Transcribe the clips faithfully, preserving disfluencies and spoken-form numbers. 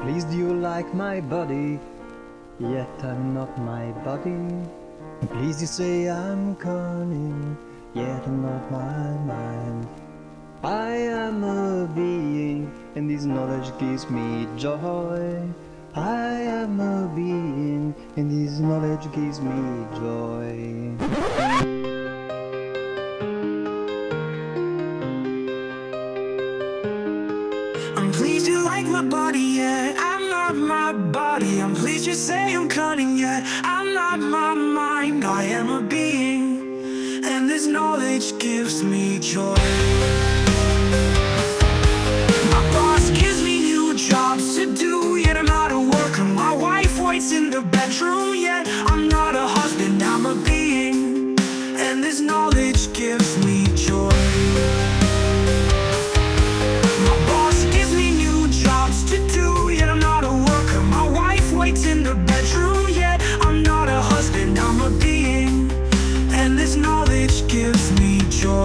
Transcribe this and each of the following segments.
Please, do you like my body? Yet I'm not my body. Please, you say I'm cunning, yet I'm not my mind. I am a being, and this knowledge gives me joy. I am a being, and this knowledge gives me joy. I'm pleased you like my body, yet I'm not my body. I'm pleased you say I'm cunning, yet I'm not my mind. I am a being, and this knowledge gives me joy. My boss gives me new jobs to do, yet I'm not a worker. My wife waits in the bedroom, yet I'm not a husband. I'm a being, and this knowledge gives me joy. In the bedroom, yet I'm not a husband. I'm a being, and this knowledge gives me joy.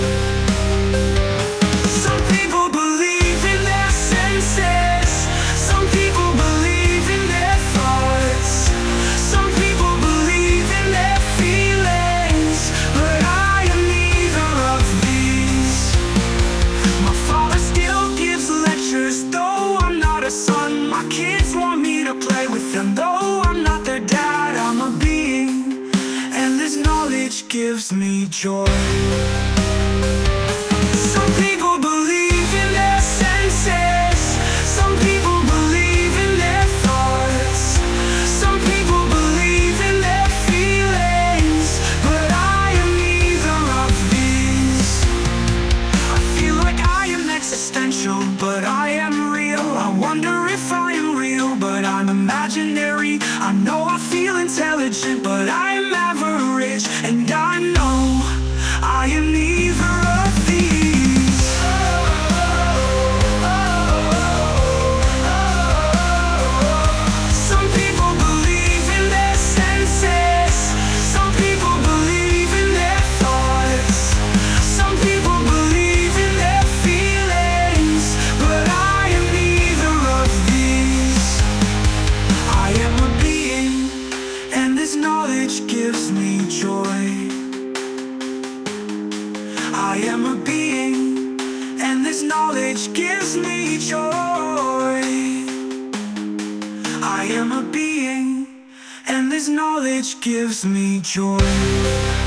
Some people believe in their senses. Some people believe in their thoughts. Some people believe in their feelings, but I am neither of these. My father still gives lectures, though I'm not a son. My kids want me to play with them, though I'm not their dad. I'm a being, and this knowledge gives me joy. Some people believe in their senses. Some people believe in their thoughts. Some people believe in their feelings, but I am neither of these. I feel like I am existential, but I am real. I wonder if I am real, but I'm imaginary. I know I feel intelligent, but I'm average. And I know I am neither of these. Some people believe in their senses. Some people believe in their thoughts. Some people believe in their feelings, but I am neither of these. I am a being, and this knowledge gives me joy. I am a being, and this knowledge gives me joy. I am a being, and this knowledge gives me joy.